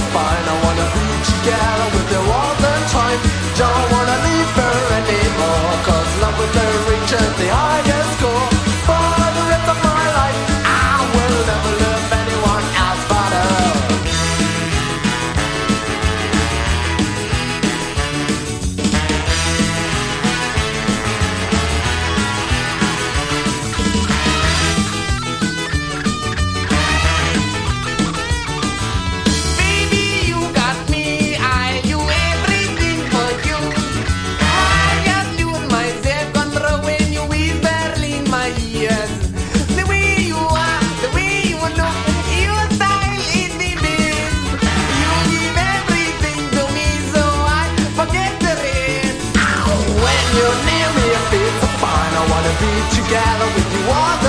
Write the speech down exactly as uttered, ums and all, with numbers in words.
fine. I wanna be together with you all the time. Don't wanna leave her anymore, cause love with her reaches the highest goal. For the rest of my life I will never love anyone else but her. You're near me, I feel so fine. I wanna be together with you all